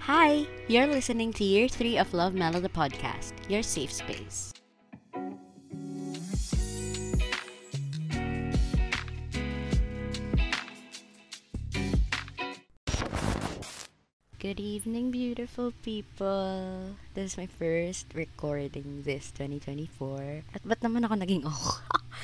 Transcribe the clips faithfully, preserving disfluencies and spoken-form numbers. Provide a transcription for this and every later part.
Hi, you're listening to Year three of Love Melody Podcast, your safe space. Good evening, beautiful people. This is my first recording this twenty twenty-four. At ba't naman ako naging oh?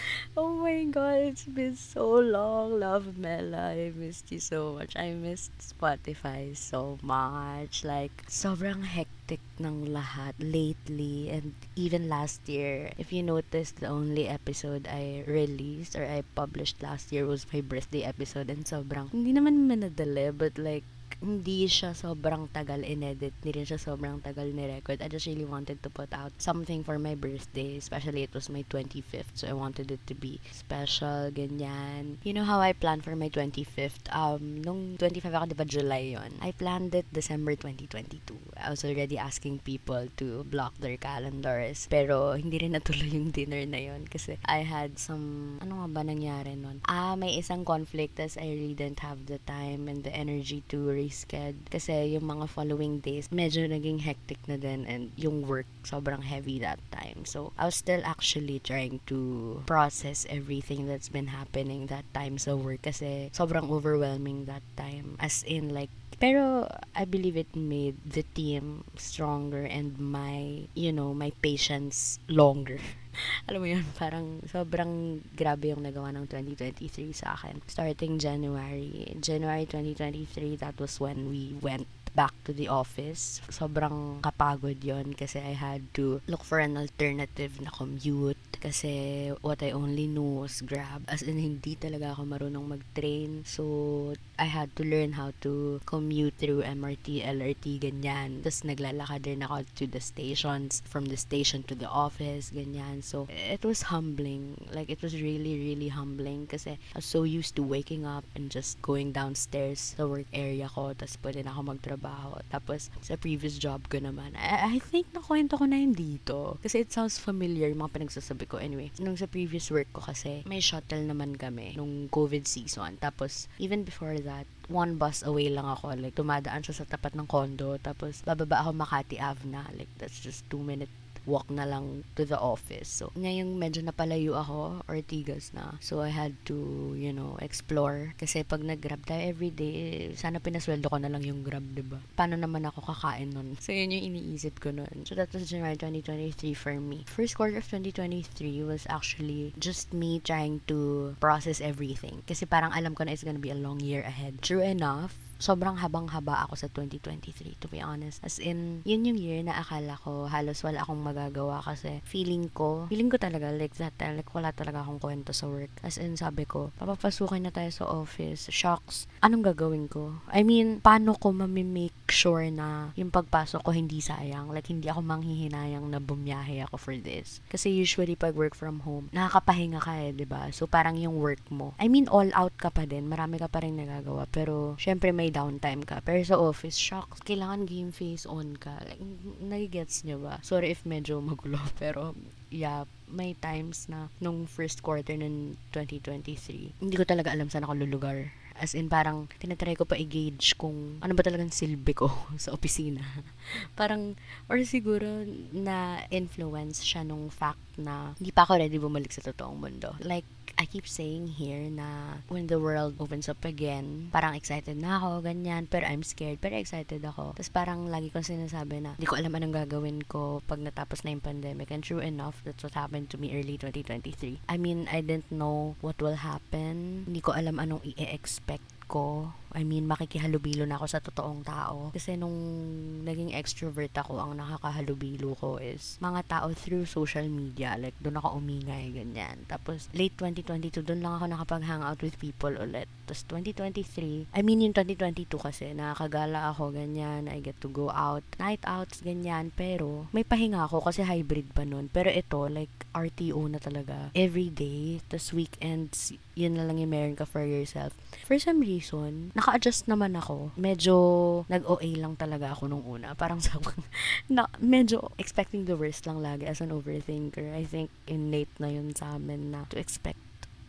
Oh my god, it's been so long, Love Mela. I missed you so much. I missed Spotify so much. Like, sobrang hectic ng lahat lately and even last year. If you noticed, the only episode I released or I published last year was my birthday episode and sobrang, hindi naman manadali, but like, hindi siya sobrang tagal in-edit, hindi rin siya sobrang tagal ni-record. I just really wanted to put out something for my birthday, especially it was my twenty-fifth, so I wanted it to be special, ganyan. You know how I planned for my twenty-fifth? Um, nung twenty-five ako, diba July yon? I planned it December twenty twenty-two. I was already asking people to block their calendars, pero hindi rin natuloy yung dinner na yon kasi I had some, ano nga ba nangyari nun? Ah, may isang conflict, as I really didn't have the time and the energy to resched kasi yung mga following days medyo naging hectic na din and yung work sobrang heavy that time. So, I was still actually trying to process everything that's been happening that time sa work kasi sobrang overwhelming that time. As in like, pero I believe it made the team stronger and my, you know, my patience longer. Alam mo yun, parang sobrang grabe yung nagawa ng twenty twenty-three sa akin. Starting January, January twenty twenty-three, that was when we went back to the office. Sobrang kapagod yon kasi I had to look for an alternative na commute kasi what I only knew was Grab. As in, hindi talaga ako marunong mag-train. So, I had to learn how to commute through M R T, L R T, ganyan. Tapos naglalakad rin ako to the stations, from the station to the office, ganyan. So, it was humbling. Like, it was really, really humbling kasi I was so used to waking up and just going downstairs sa work area ko. Tapos pwede na ako magtrabaho. Tapos, sa previous job ko naman, I, I think nakwento ko na yun dito. Kasi it sounds familiar, yung mga pinagsasabi ko. Anyway, nung sa previous work ko kasi, may shuttle naman kami nung COVID season. Tapos, even before that, one bus away lang ako. Like, tumadaan siya sa tapat ng condo. Tapos, bababa ako Makati Ave na. Like, that's just two minute walk na lang to the office. So, ngayong medyo napalayo ako, Ortigas na. So, I had to, you know, explore. Kasi pag nag-grab tayo everyday, sana pinasweldo ko na lang yung grab, diba? Paano naman ako kakain nun? So, yun yung iniisip ko nun. So, that was January twenty twenty-three for me. First quarter of twenty twenty-three was actually just me trying to process everything. Kasi parang alam ko na it's gonna be a long year ahead. True enough, sobrang habang-haba ako sa twenty twenty-three, to be honest. As in, yun yung year na akala ko halos wala akong magagawa kasi feeling ko, feeling ko talaga like that time, like wala talaga akong kwento sa work. As in, sabi ko, papapasukin na tayo sa office. Shocks. Anong gagawin ko? I mean, paano ko mamimake sure na yung pagpasok ko hindi sayang? Like, hindi ako manghihinayang na bumiyahe ako for this. Kasi usually, pag work from home, nakakapahinga ka eh, diba? So, parang yung work mo. I mean, all out ka pa din. Marami ka pa rin nagagawa. Pero, syempre, may downtime ka. Pero sa office, shocks. Kailangan game face on ka. Like, nagigets nyo ba? Sorry if medyo magulo. Pero, yeah, may times na nung first quarter ng twenty twenty-three, hindi ko talaga alam saan ako lulugar. As in, parang, tinatry ko pa i-gauge kung ano ba talagang silbi ko sa opisina. Parang, or siguro, na-influence siya nung fact na hindi pa ako ready bumalik sa totoong mundo. Like, I keep saying here na when the world opens up again, parang excited na ako, ganyan, pero I'm scared, pero excited ako. Tapos parang lagi kong sinasabi na, hindi ko alam anong gagawin ko pag natapos na yung pandemic. And true enough, that's what happened to me early twenty twenty-three. I mean, I didn't know what will happen. Hindi ko alam anong i-expect ko. I mean, makikihalubilo na ako sa totoong tao. Kasi nung naging extrovert ako, ang nakakahalubilo ko is mga tao through social media. Like, doon ako umingay, ganyan. Tapos, late twenty twenty-two, doon lang ako nakapag-hangout with people ulit. Tapos, twenty twenty-three, I mean, yung twenty twenty-two kasi, nakakagala ako, ganyan. I get to go out, night outs, ganyan. Pero, may pahinga ako kasi hybrid pa nun. Pero ito, like, R T O na talaga. Every day, tapos weekends, yun na lang yung meron ka for yourself. For some reason, naka-adjust naman ako. Medyo nag-O A lang talaga ako nung una. Parang sa na, medyo expecting the worst lang lagi as an overthinker. I think innate na yun sa amin na to expect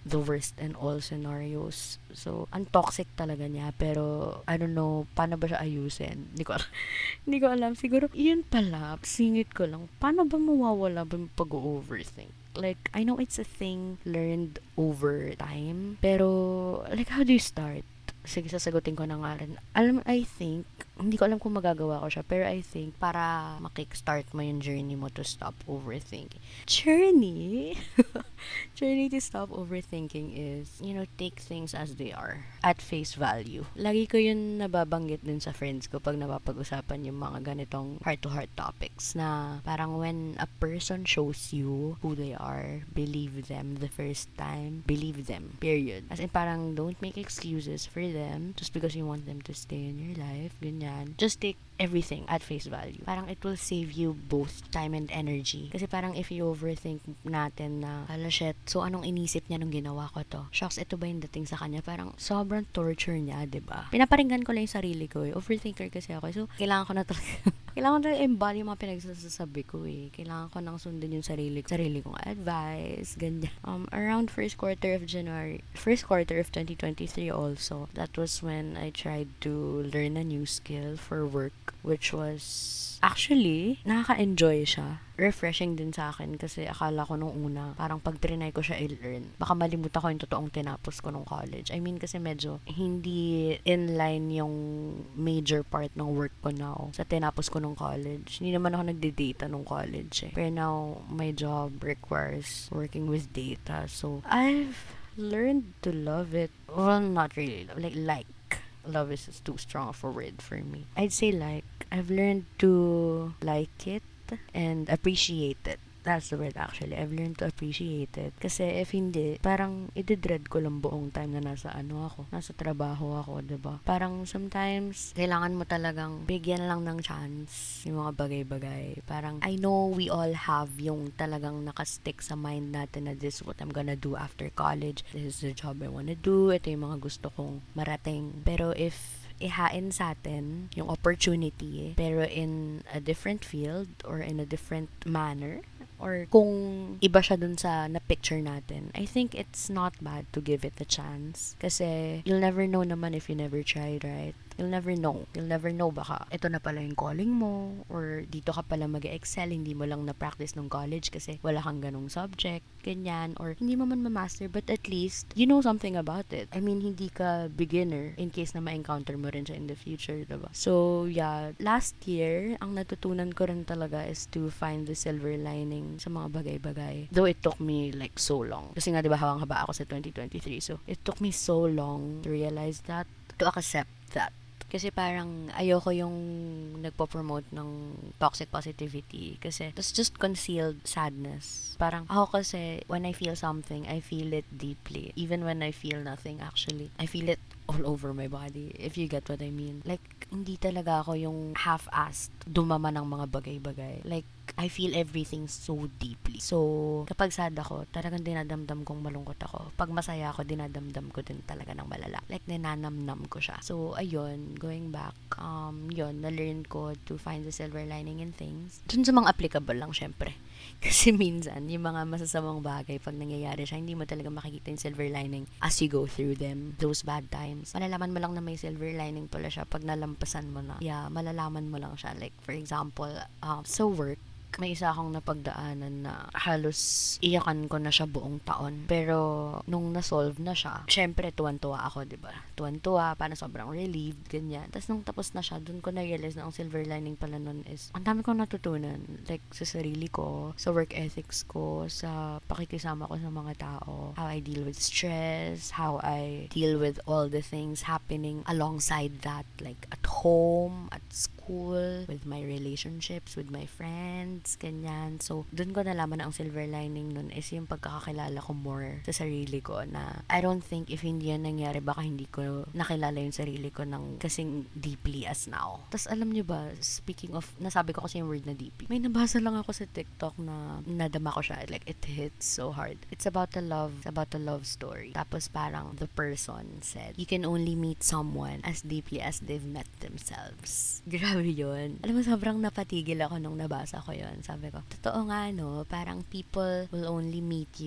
the worst in all scenarios. So, ang toxic talaga niya. Pero, I don't know, paano ba siya ayusin? Hindi ko alam. Hindi ko alam. Siguro, yun pala, singit ko lang. Paano ba mawawala ba yung pag-overthink? Like, I know it's a thing learned over time. Pero, like, how do you start? Sige, sasagutin ko na nga rin. Alam, I think, hindi ko alam kung magagawa ko siya, pero I think, para makickstart mo yung journey mo to stop overthinking. Journey? Journey to stop overthinking is, you know, take things as they are, at face value. Lagi ko yun nababanggit din sa friends ko pag napapag-usapan yung mga ganitong heart-to-heart topics na parang when a person shows you who they are, believe them the first time, believe them, period. As in, parang don't make excuses for them just because you want them to stay in your life, ganyan. Just take everything at face value. Parang it will save you both time and energy. Kasi parang if you overthink natin na, hala shit, so anong inisip niya nung ginawa ko to? Shucks, ito ba yung dating sa kanya? Parang sobrang torture niya, diba? Pinaparinggan ko lang yung sarili ko eh. Overthinker kasi ako. So, kailangan ko na talaga kailangan ko na embody yung mga pinagsasabi ko eh. Kailangan ko nang sundin yung sarili, sarili kong advice, ganyan. Um, around first quarter of January, first quarter of twenty twenty-three also, that was when I tried to learn a new skill for work, which was actually, nakaka-enjoy siya. Refreshing din sa akin kasi akala ko nung una, parang pag trinay ko siya i-learn, baka malimutan ko yung totoong tinapos ko nung college. I mean, kasi medyo hindi in line yung major part ng work ko now sa tinapos ko nung college. Hindi naman ako nagde-data nung college eh. Pero now, my job requires working with data. So, I've learned to love it. Well, not really. Like, like. Love is too strong of a word for me. I'd say like, I've learned to like it and appreciate it. That's the word actually. I've learned to appreciate it. Kasi if hindi, parang ididread ko lang buong time na nasa ano ako, nasa trabaho ako, diba? Parang sometimes, kailangan mo talagang bigyan lang ng chance yung mga bagay-bagay. Parang, I know we all have yung talagang nakastick sa mind natin na this is what I'm gonna do after college. This is the job I wanna do. Ito yung mga gusto kong marating. Pero if ihain sa atin yung opportunity, pero in a different field or in a different manner, or kung iba siya dun sa na-picture natin, I think it's not bad to give it a chance. Kasi you'll never know naman if you never tried, right? You'll never know. You'll never know, baka ito na pala yung calling mo, or dito ka pala mag-excel, hindi mo lang na-practice nung college kasi wala kang ganong subject, ganyan, or hindi mo man ma-master, but at least, you know something about it. I mean, hindi ka beginner in case na ma-encounter mo rin siya in the future, diba? So, yeah, last year, ang natutunan ko rin talaga is to find the silver lining sa mga bagay-bagay. Though it took me like so long. Kasi nga, diba, hawang-haba ako sa twenty twenty-three, so it took me so long to realize that, to accept that. Kasi parang ayoko yung nagpo-promote ng toxic positivity kasi that's just concealed sadness. Parang ako kasi when I feel something, I feel it deeply. Even when I feel nothing actually. I feel it all over my body, if you get what I mean. Like, hindi talaga ako yung half-assed dumama ng mga bagay-bagay. Like, I feel everything so deeply. So, kapag sad ako, talagang dinadamdam kong malungkot ako. Pag masaya ako, dinadamdam ko din talaga ng malala. Like, ninanamnam ko siya. So, ayun, going back, um, yun, na-learn ko to find the silver lining in things. Dun sa mga applicable lang, syempre. Kasi minsan, yung mga masasamang bagay, pag nangyayari siya, hindi mo talaga makikita yung silver lining as you go through them, those bad times. Malalaman mo lang na may silver lining pala siya pag nalampasan mo na. Yeah, malalaman mo lang siya. Like, for example, um, so work, may isa akong napagdaanan na halos iyakan ko na siya buong taon. Pero, nung na-solve na siya, syempre, tuwan-tuwa ako, diba? Tuwan-tuwa, parang sobrang relieved, ganyan. Tapos, nung tapos na siya, dun ko na-realize na ang silver lining pala nun is, ang dami kong natutunan. Like, sa sarili ko, sa work ethics ko, sa pakikisama ko sa mga tao, how I deal with stress, how I deal with all the things happening alongside that, like, at home, at school, with my relationships, with my friends, ganyan. So, dun ko nalaman na ang silver lining nun is yung pagkakakilala ko more sa sarili ko na I don't think if hindi yan nangyari, baka hindi ko nakilala yung sarili ko ng kasing deeply as now. Tapos, alam nyo ba, speaking of, nasabi ko kasi yung word na deeply, may nabasa lang ako sa TikTok na nadama ko siya. Like, it hits so hard. It's about a love, it's about a love story. Tapos, parang the person said, you can only meet someone as deeply as they've met themselves. Grabe yun. Alam mo, sobrang napatigil ako nung nabasa ko yun. Sabi ko, totoo nga no, parang people will only meet you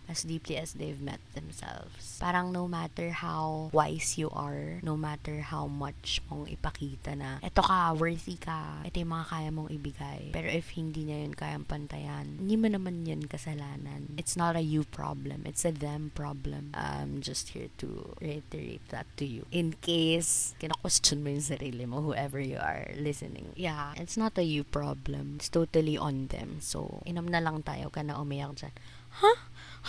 as deeply as they've met themselves. Parang no matter how wise you are, no matter how much mong ipakita na eto ka, worthy ka, ito yung mga kaya mong ibigay. Pero if hindi niya yun kayang pantayan, hindi mo naman yun kasalanan. It's not a you problem. It's a them problem. I'm just here to reiterate that to you. In case kina-question mo yung sarili mo, whoever you are listening. Yeah, it's not a you problem. It's totally on them. So, inom na lang tayo ka na umiyak dyan. Huh?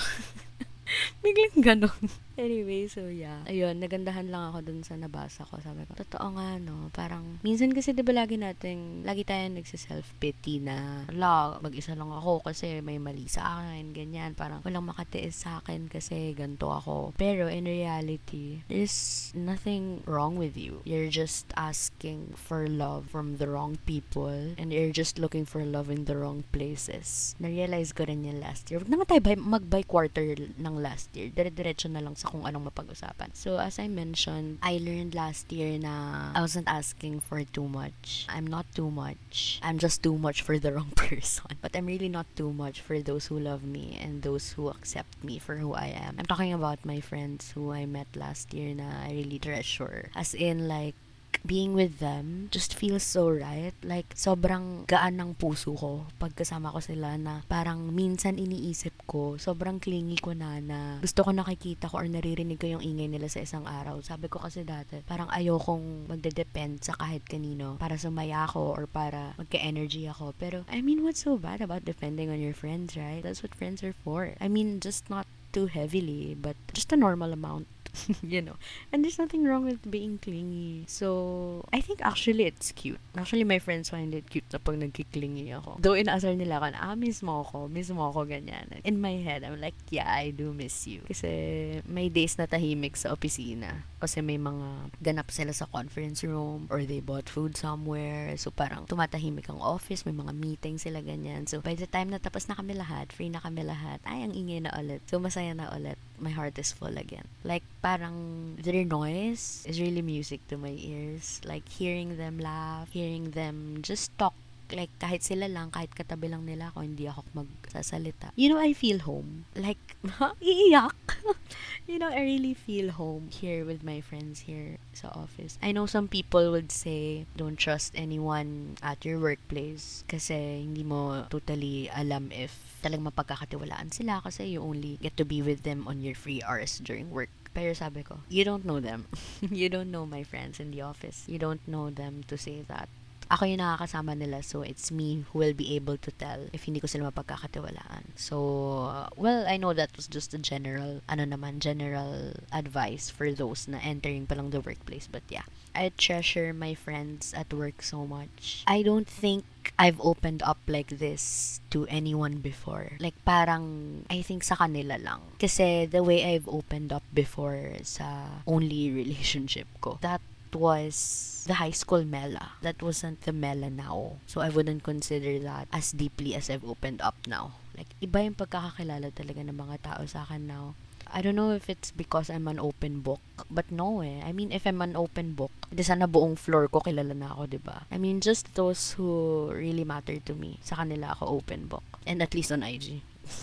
Biglang ganon. Anyway, so yeah. Ayun, nagandahan lang ako dun sa nabasa ko. Sabi ko, totoo nga, no? Parang, minsan kasi diba lagi nating, lagi tayo nagsiself-pity na, ala, mag-isa lang ako kasi may mali sa akin, ganyan. Parang, walang makatiis sa akin kasi ganito ako. Pero, in reality, there's nothing wrong with you. You're just asking for love from the wrong people and you're just looking for love in the wrong places. Na-realize ko rin yan last year. Huwag naman tayo mag-by quarter ng last year. Dire-diretso na lang sa kung anong mapag-usapan. So, as I mentioned, I learned last year na I wasn't asking for too much. I'm not too much. I'm just too much for the wrong person. But I'm really not too much for those who love me and those who accept me for who I am. I'm talking about my friends who I met last year na I really treasure. As in, like, being with them just feels so right. Like, sobrang gaan ng puso ko pagkasama ko sila na parang minsan iniisip ko, sobrang clingy ko na na gusto ko nakikita ko or naririnig ko yung ingay nila sa isang araw. Sabi ko kasi dati, parang ayokong magde-depend sa kahit kanino para sumaya ako or para magka-energy ako. Pero, I mean, what's so bad about depending on your friends, right? That's what friends are for. I mean, just not too heavily, but just a normal amount. You know, and there's nothing wrong with being clingy. So, I think actually it's cute. Actually, my friends find it cute na pag nagkiklingy ako. Though inaasar nila ako na, ah, miss mo ako, miss mo ako, ganyan. In my head, I'm like, yeah, I do miss you. Kasi may days na tahimik sa opisina. Kasi may mga ganap sila sa conference room or they bought food somewhere. So, parang tumatahimik ang office, may mga meeting sila, ganyan. So, by the time na tapos na kami lahat, free na kami lahat, ay, ang ingay na ulit. So, masaya na ulit. My heart is full again. Like, parang their noise is really music to my ears. Like, hearing them laugh, hearing them just talk. Like, kahit sila lang, kahit katabi lang nila ako, hindi ako magsasalita. You know, I feel home. Like, ha? Iiyak. You know, I really feel home here with my friends here sa office. I know some people would say, don't trust anyone at your workplace kasi hindi mo totally alam if talagang mapagkakatiwalaan sila kasi you only get to be with them on your free hours during work. Pero sabi ko, you don't know them. You don't know my friends in the office. You don't know them to say that. Ako yung nakakasama nila, so it's me who will be able to tell if hindi ko sila mapagkakatiwalaan. So, uh, well, I know that was just a general, ano naman, general advice for those na entering pa lang the workplace. But yeah, I treasure my friends at work so much. I don't think I've opened up like this to anyone before. Like, parang, I think sa kanila lang. Kasi the way I've opened up before sa only relationship ko, that was the high school Mela. That wasn't the Mela now. So, I wouldn't consider that as deeply as I've opened up now. Like, iba yung pagkakakilala talaga ng mga tao sa akin now. I don't know if it's because I'm an open book, but no eh. I mean, if I'm an open book, di sana buong floor ko kilala na ako, diba? I mean, just those who really matter to me, sa kanila ako open book. And at least on I G.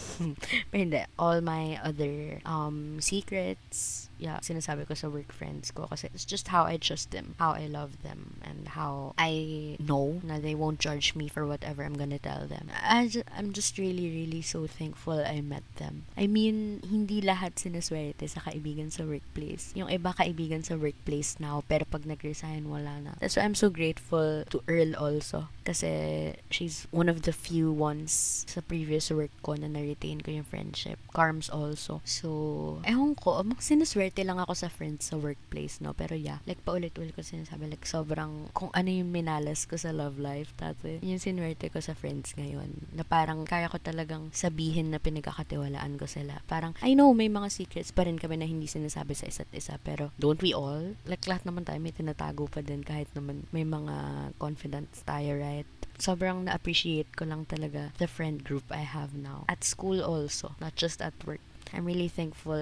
Pero hindi, all my other um secrets, yeah, sinasabi ko sa work friends ko kasi it's just how I trust them, how I love them, and how I know na they won't judge me for whatever I'm gonna tell them. I just, I'm just really, really so thankful I met them. I mean, hindi lahat sinaswerte sa kaibigan sa workplace. Yung iba kaibigan sa workplace now, pero pag nag-resign, wala na. That's why I'm so grateful to Earl also. Kasi she's one of the few ones sa previous work ko na na-retain ko yung friendship. Carms also. So, ewan ko, mag sinaswerte lang ako sa friends sa workplace, no? Pero yeah, like paulit-ulit ko sinasabi, like sobrang, kung ano yung minalas ko sa love life, dati, yung sinwerte ko sa friends ngayon, na parang kaya ko talagang sabihin na pinagkakatiwalaan ko sila. Parang, I know, may mga secrets pa rin kami na hindi sinasabi sa isa't isa, pero don't we all? Like, lahat naman tayo may tinatago pa din kahit naman may mga confidence tayo, right? Sobrang na-appreciate ko lang talaga the friend group I have now. At school also, not just at work. I'm really thankful I get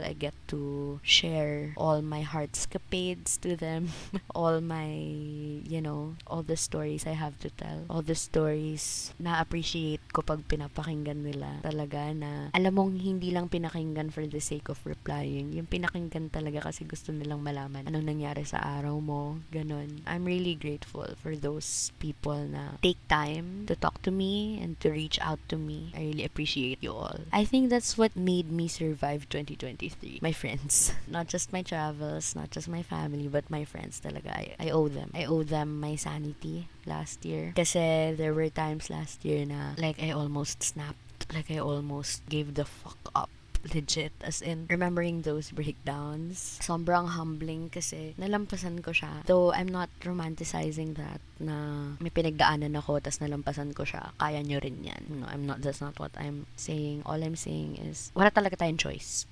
to share all my heartscapades to them. All my, you know, all the stories I have to tell. All the stories na appreciate ko pag pinapakinggan nila. Talaga na, alam mong hindi lang pinakinggan for the sake of replying. Yung pinakinggan talaga kasi gusto nilang malaman anong nangyari sa araw mo. Ganon. I'm really grateful for those people na take time to talk to me and to reach out to me. I really appreciate you all. I think that's what made me survive twenty twenty-three. My friends. Not just my travels, not just my family, but my friends talaga. I, I owe them. I owe them my sanity last year. Kasi there were times last year na like I almost snapped. Like I almost gave the fuck up. Legit, as in remembering those breakdowns, sobrang humbling kasi nalampasan ko siya. Though I'm not romanticizing that na may pinagdaanan ako tas nalampasan ko siya, kaya nyo rin yan. No, I'm not, that's not what I'm saying. All I'm saying is wala talaga tayong choice.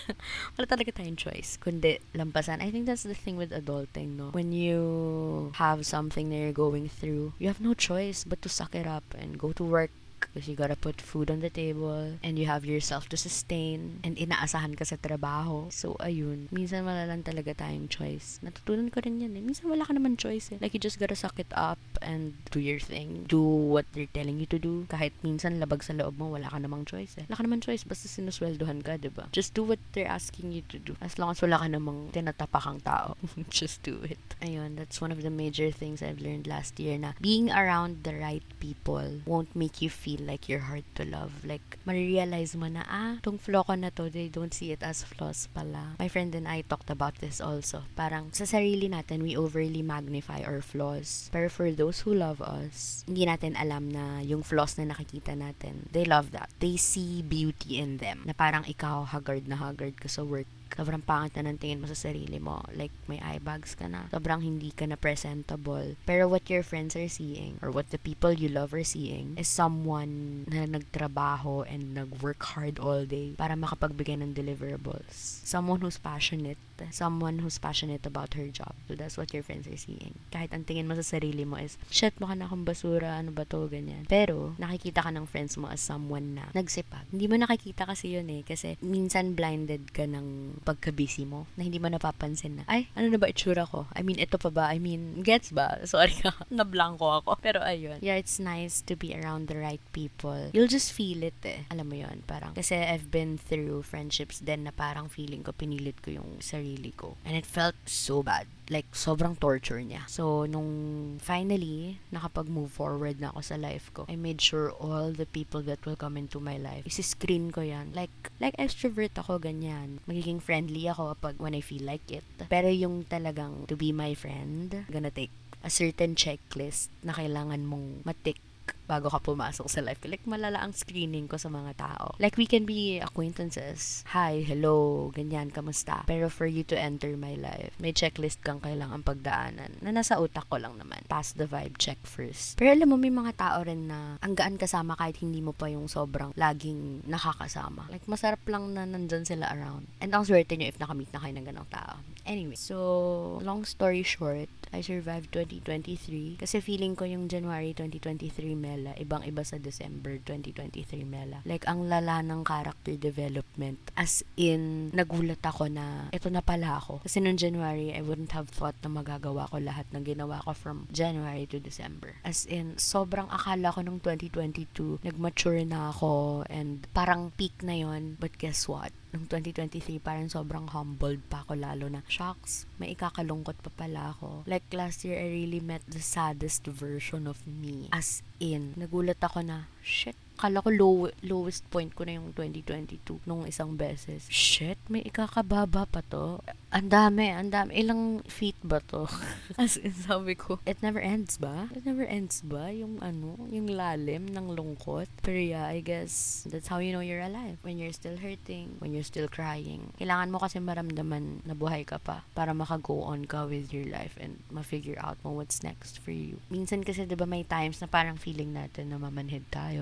Wala talaga tayong choice kundi lampasan. I think that's the thing with adulting, no? When you have something that you're going through, you have no choice but to suck it up and go to work. Because you gotta put food on the table and you have yourself to sustain and inaasahan ka sa trabaho. So, ayun. Minsan wala lang talaga tayong choice. Natutunan ko rin yan eh. Minsan wala ka naman choice eh. Like, you just gotta suck it up and do your thing. Do what they're telling you to do. Kahit minsan labag sa loob mo, wala ka namang choice eh. Wala ka namang choice basta sinusweldohan ka, diba? Just do what they're asking you to do. As long as wala ka namang tinatapakang tao. Just do it. Ayun, that's one of the major things I've learned last year na being around the right people won't make you feel like you're hard to love. Like, marirealize mo na, ah, tong flaw ko na to, they don't see it as flaws pala. My friend and I talked about this also. Parang, sa sarili natin, we overly magnify our flaws. Pero for those who love us, hindi natin alam na yung flaws na nakikita natin, they love that. They see beauty in them. Na parang ikaw, haggard na haggard ka sa work. Sobrang pangit na ng tingin mo sa sarili mo. Like, may eye bags ka na. Sobrang hindi ka na presentable. Pero what your friends are seeing, or what the people you love are seeing, is someone na nagtrabaho and nag-work hard all day para makapagbigay ng deliverables. Someone who's passionate. Someone who's passionate about her job. So, that's what your friends are seeing. Kahit ang tingin mo sa sarili mo is, shit, mukha na akong basura, ano ba to, ganyan. Pero, nakikita ka ng friends mo as someone na nagsipag. Hindi mo nakikita kasi yun eh. Kasi, minsan blinded ka ng pagka-busy mo na hindi mo napapansin na, ay, ano na ba itsura ko? I mean, ito pa ba? I mean, gets ba? Sorry ka, nablangko ako. Pero ayun. Yeah, it's nice to be around the right people. You'll just feel it eh. Alam mo yun, parang, kasi I've been through friendships then na parang feeling ko, pinilit ko yung sarili ko. And it felt so bad. Like, sobrang torture niya. So, nung finally, nakapag-move forward na ako sa life ko, I made sure all the people that will come into my life, isi-screen ko yan. Like, like extrovert ako, ganyan. Magiging friendly ako pag when I feel like it. Pero yung talagang to be my friend, gonna take a certain checklist na kailangan mong matik bago ka pumasok sa life ko. Like, malala ang screening ko sa mga tao. Like, we can be acquaintances. Hi, hello, ganyan, kamusta? Pero for you to enter my life, may checklist kang kailangan pagdaanan na nasa utak ko lang naman. Pass the vibe check first. Pero alam mo, may mga tao rin na ang gaan kasama kahit hindi mo pa yung sobrang laging nakakasama. Like, masarap lang na nandun sila around. And ang swerte nyo if nakamit na kayo ng ganong tao. Anyway, so, long story short, I survived twenty twenty-three kasi feeling ko yung January twenty twenty-three Mela, ibang-iba sa December twenty twenty-three Mela. Like, ang lala ng character development. As in, nagulat ako na ito na pala ako. Kasi noong January, I wouldn't have thought na magagawa ko lahat ng ginawa ko from January to December. As in, sobrang akala ko nung twenty twenty-two, nag-mature na ako and parang peak na yon. But guess what? Nung twenty twenty-three, parang sobrang humbled pa ako lalo na, shocks, may ikakalungkot pa pala ako. Like, last year, I really met the saddest version of me. As in, nagulat ako na, shit, kala ko low, lowest point ko na yung twenty twenty-two nung isang beses. Shit, may ikakababa pa to. Ang dami, ang dami. Ilang feet ba to? As in, sabi ko, it never ends ba? It never ends ba? Yung ano, yung lalim ng lungkot. Pero yeah, I guess, that's how you know you're alive. When you're still hurting, when you're still crying. Kailangan mo kasi maramdaman na buhay ka pa para maka-go on ka with your life and ma-figure out mo what's next for you. Minsan kasi, diba, may times na parang feeling natin na mamanhid tayo, ganyan.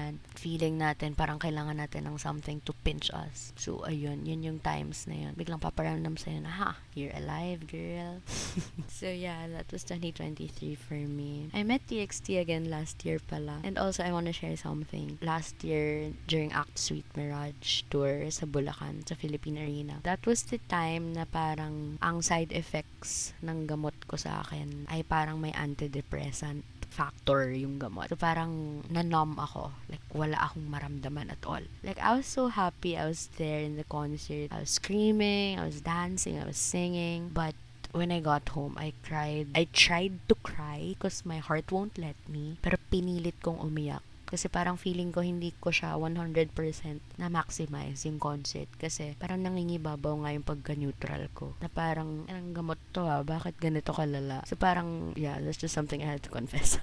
yan. Feeling natin parang kailangan natin ng something to pinch us. So, ayun, yun yung times na yun. Biglang paparamdam sa'yo na, ha, you're alive, girl. So, yeah, that was twenty twenty-three for me. I met T X T again last year pala. And also, I wanna share something. Last year, during Act Sweet Mirage tour sa Bulacan, sa Philippine Arena, that was the time na parang ang side effects ng gamot ko sa akin ay parang may antidepressant factor yung gamot. So, parang na-numb ako. Like, wala akong maramdaman at all. Like, I was so happy. I was there in the concert. I was screaming, I was dancing, I was singing. But, when I got home, I cried. I tried to cry because my heart won't let me. Pero pinilit kong umiyak. Kasi parang feeling ko hindi ko siya one hundred percent na-maximize yung concert. Kasi parang nangingibabaw nga yung pagka-neutral ko. Na parang, anong gamot to ha? Bakit ganito kalala? So parang, yeah, that's just something I had to confess.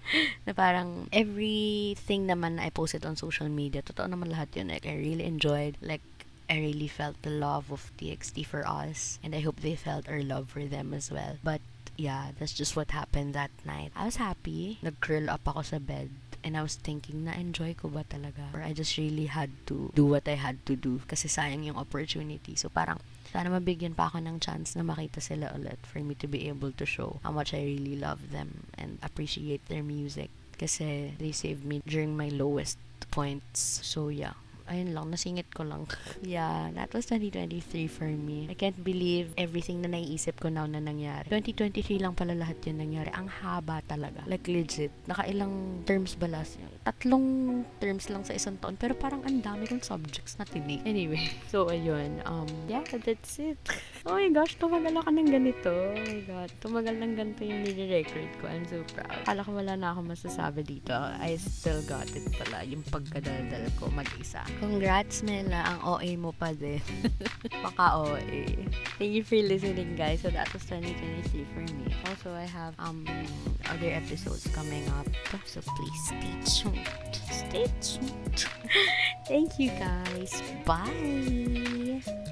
Na parang, everything naman na I posted on social media, totoo naman lahat yun. Like, I really enjoyed, like, I really felt the love of T X T for us. And I hope they felt our love for them as well. But, yeah, that's just what happened that night. I was happy. Nag-curl up ako sa bed. And I was thinking, na-enjoy ko ba talaga? Or I just really had to do what I had to do. Kasi sayang yung opportunity. So parang, sana mabigyan pa ako ng chance na makita sila ulit for me to be able to show how much I really love them and appreciate their music. Kasi they saved me during my lowest points. So yeah. Ayun lang, nasingit ko lang. Yeah, that was twenty twenty-three for me. I can't believe everything na naiisip ko now na nangyari. twenty twenty-three lang pala lahat yun nangyari. Ang haba talaga. Like legit. Nakailang terms ba last yun? Tatlong terms lang sa isang taon. Pero parang ang dami kong subjects na tinig. Anyway, so ayun. Um, yeah, that's it. Oh my gosh, tumagal ako ng ganito. Oh my god, tumagal ng ganito yung nire-record ko. I'm so proud. Kala ko wala na akong masasabi dito. I still got it pala. Yung pagkadaldal ko mag-isa. Congrats, Mela. Ang O A mo pa din. Baka O A. Thank you for listening, guys. So, that was twenty twenty-three for me. Also, I have um other episodes coming up. So, please stay tuned. Stay tuned. Thank you, guys. Bye!